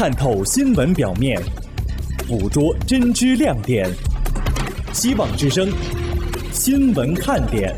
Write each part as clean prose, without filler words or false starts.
探透新闻表面，捕捉真知亮点。希望之声，新闻看点。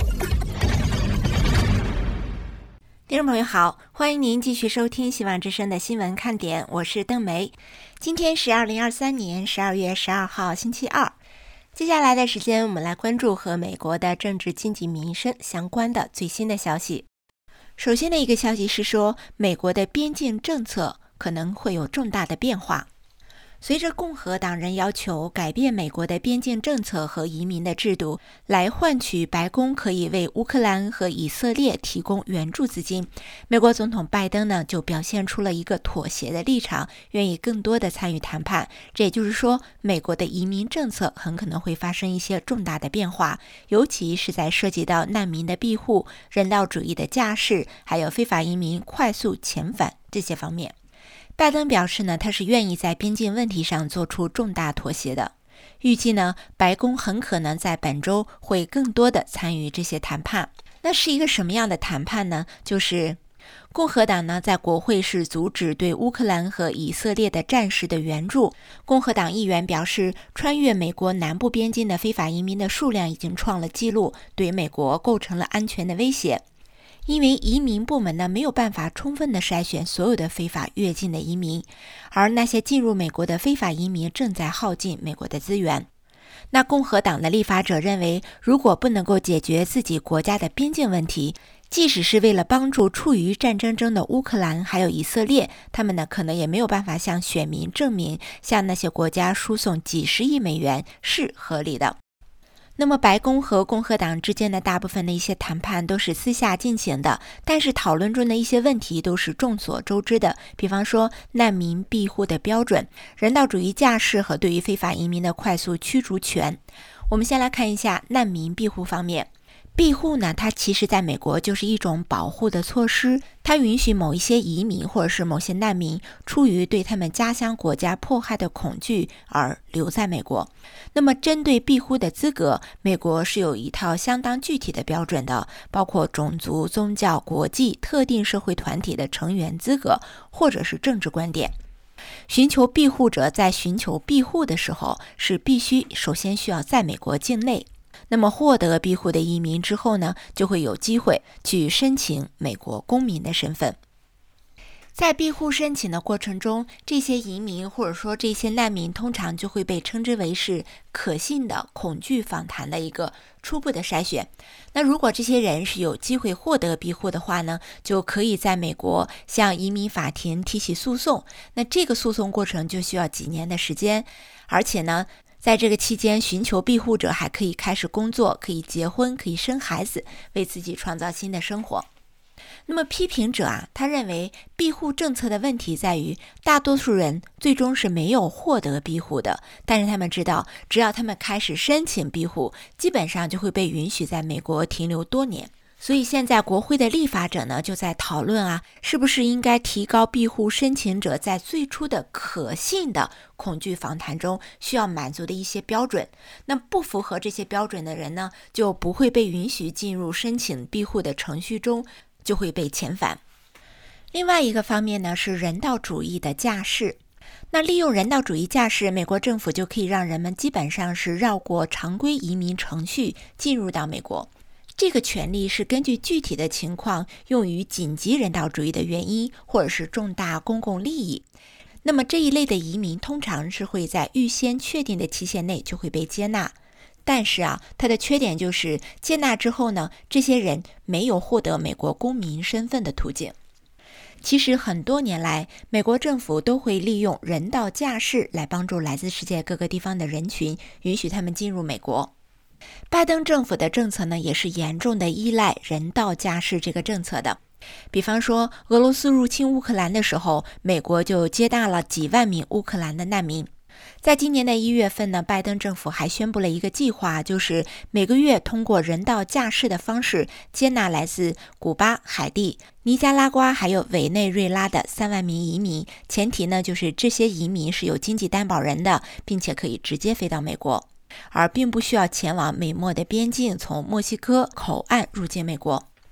听众朋友好，欢迎您继续收听希望之声的新闻看点，我是邓梅。今天是2023年12月12号星期二。接下来的时间，我们来关注和美国的政治、经济、民生相关的最新的消息。首先的一个消息是说，美国的边境政策可能会有重大的变化。随着共和党人要求改变美国的边境政策和移民的制度，来换取白宫可以为乌克兰和以色列提供援助资金，美国总统拜登呢就表现出了一个妥协的立场，愿意更多的参与谈判。这也就是说，美国的移民政策很可能会发生一些重大的变化，尤其是在涉及到难民的庇护、人道主义的架势，还有非法移民快速遣返这些方面。拜登表示呢，他是愿意在边境问题上做出重大妥协的。预计呢，白宫很可能在本周会更多的参与这些谈判。那是一个什么样的谈判呢？就是共和党呢在国会是阻止对乌克兰和以色列的战时的援助。共和党议员表示，穿越美国南部边境的非法移民的数量已经创了纪录，对美国构成了安全的威胁。因为移民部门呢没有办法充分的筛选所有的非法越境的移民，而那些进入美国的非法移民正在耗尽美国的资源。那共和党的立法者认为，如果不能够解决自己国家的边境问题，即使是为了帮助处于战争中的乌克兰还有以色列，他们呢可能也没有办法向选民证明向那些国家输送几十亿美元是合理的。那么白宫和共和党之间的大部分的一些谈判都是私下进行的，但是讨论中的一些问题都是众所周知的，比方说难民庇护的标准、人道主义架势和对于非法移民的快速驱逐权。我们先来看一下难民庇护方面。庇护呢，它其实在美国就是一种保护的措施，它允许某一些移民或者是某些难民出于对他们家乡国家迫害的恐惧而留在美国。那么针对庇护的资格，美国是有一套相当具体的标准的，包括种族、宗教、国际、特定社会团体的成员资格或者是政治观点。寻求庇护者在寻求庇护的时候是必须首先需要在美国境内。那么获得庇护的移民之后呢，就会有机会去申请美国公民的身份。在庇护申请的过程中，这些移民或者说这些难民通常就会被称之为是可信的恐惧访谈的一个初步的筛选。那如果这些人是有机会获得庇护的话呢，就可以在美国向移民法庭提起诉讼。那这个诉讼过程就需要几年的时间，而且呢在这个期间，寻求庇护者还可以开始工作，可以结婚，可以生孩子，为自己创造新的生活。那么批评者他认为庇护政策的问题在于，大多数人最终是没有获得庇护的，但是他们知道，只要他们开始申请庇护，基本上就会被允许在美国停留多年。所以现在国会的立法者呢就在讨论是不是应该提高庇护申请者在最初的可信的恐惧访谈中需要满足的一些标准。那不符合这些标准的人呢，就不会被允许进入申请庇护的程序中，就会被遣返。另外一个方面呢是人道主义的架势。那利用人道主义架势，美国政府就可以让人们基本上是绕过常规移民程序进入到美国。这个权利是根据具体的情况用于紧急人道主义的原因或者是重大公共利益。那么这一类的移民通常是会在预先确定的期限内就会被接纳。但是它的缺点就是接纳之后呢，这些人没有获得美国公民身份的途径。其实很多年来，美国政府都会利用人道架势来帮助来自世界各个地方的人群，允许他们进入美国。拜登政府的政策呢，也是严重的依赖人道架势这个政策的。比方说，俄罗斯入侵乌克兰的时候，美国就接纳了几万名乌克兰的难民。在今年的1月份呢，拜登政府还宣布了一个计划，就是每个月通过人道架势的方式接纳来自古巴、海地、尼加拉瓜还有委内瑞拉的3万名移民，前提呢就是这些移民是有经济担保人的，并且可以直接飞到美国，而并不需要前往美墨的边境，从墨西哥口岸入境美国。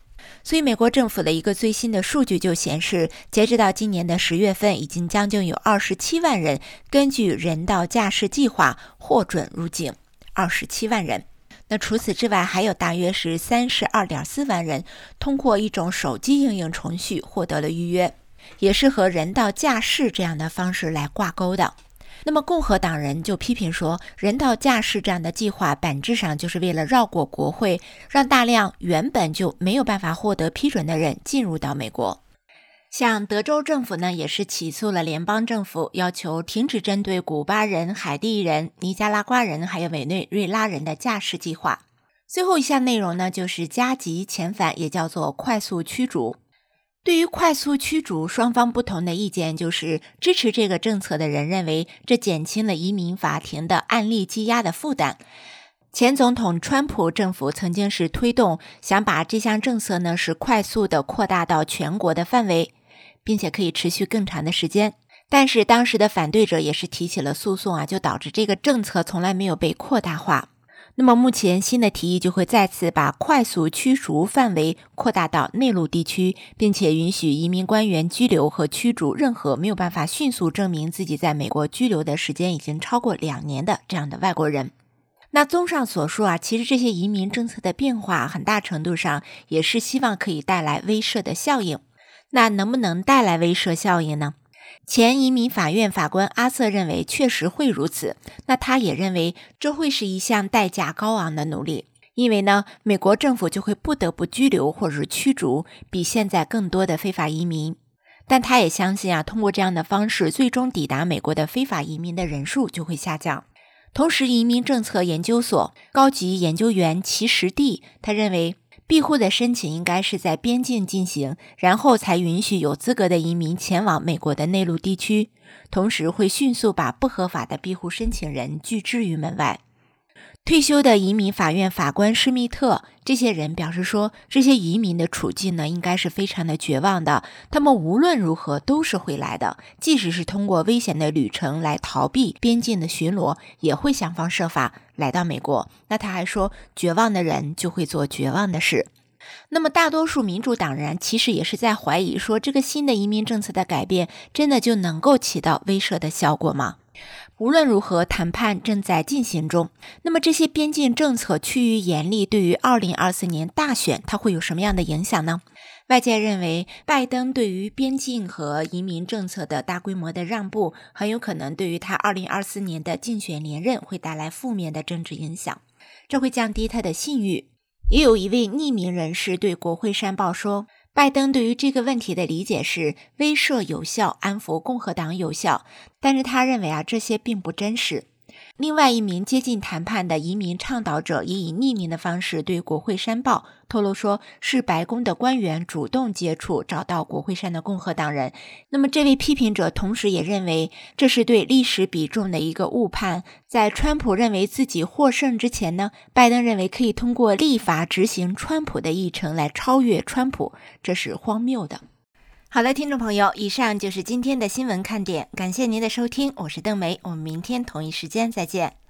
所以美国政府的一个最新的数据就显示，截止到今年的10月份，已经将近有27万人根据人道驾驶计划获准入境，27万人。那除此之外，还有大约是32.4万人通过一种手机应用程序获得了预约，也是和人道驾驶这样的方式来挂钩的。那么共和党人就批评说，人道驾驶这样的计划本质上就是为了绕过国会，让大量原本就没有办法获得批准的人进入到美国。像德州政府呢，也是起诉了联邦政府，要求停止针对古巴人、海地人、尼加拉瓜人还有委内瑞拉人的驾驶计划。最后一项内容呢，就是加急遣返，也叫做快速驱逐。对于快速驱逐，双方不同的意见就是支持这个政策的人认为这减轻了移民法庭的案例积压的负担。前总统川普政府曾经是推动想把这项政策呢是快速的扩大到全国的范围，并且可以持续更长的时间。但是当时的反对者也是提起了诉讼就导致这个政策从来没有被扩大化。那么目前新的提议就会再次把快速驱逐范围扩大到内陆地区，并且允许移民官员拘留和驱逐任何没有办法迅速证明自己在美国居留的时间已经超过2年的这样的外国人。那综上所述其实这些移民政策的变化很大程度上也是希望可以带来威慑的效应。那能不能带来威慑效应呢？前移民法院法官阿瑟认为确实会如此，那他也认为这会是一项代价高昂的努力，因为呢，美国政府就会不得不拘留或者是驱逐比现在更多的非法移民。但他也相信通过这样的方式，最终抵达美国的非法移民的人数就会下降。同时，移民政策研究所高级研究员齐实地他认为，庇护的申请应该是在边境进行，然后才允许有资格的移民前往美国的内陆地区，同时会迅速把不合法的庇护申请人拒之于门外。退休的移民法院法官施密特这些人表示说，这些移民的处境呢，应该是非常的绝望的，他们无论如何都是会来的，即使是通过危险的旅程来逃避边境的巡逻，也会想方设法来到美国。那他还说，绝望的人就会做绝望的事。那么大多数民主党人其实也是在怀疑说，这个新的移民政策的改变真的就能够起到威慑的效果吗？无论如何，谈判正在进行中。那么这些边境政策趋于严厉，对于2024年大选它会有什么样的影响呢？外界认为，拜登对于边境和移民政策的大规模的让步，很有可能对于他2024年的竞选连任会带来负面的政治影响，这会降低他的信誉。也有一位匿名人士对国会山报说，拜登对于这个问题的理解是威慑有效，安抚共和党有效，但是他认为这些并不真实。另外一名接近谈判的移民倡导者也以匿名的方式对国会山报透露说，是白宫的官员主动接触找到国会山的共和党人。那么这位批评者同时也认为，这是对历史比重的一个误判。在川普认为自己获胜之前呢，拜登认为可以通过立法执行川普的议程来超越川普，这是荒谬的。好了，听众朋友，以上就是今天的新闻看点，感谢您的收听，我是邓梅，我们明天同一时间再见。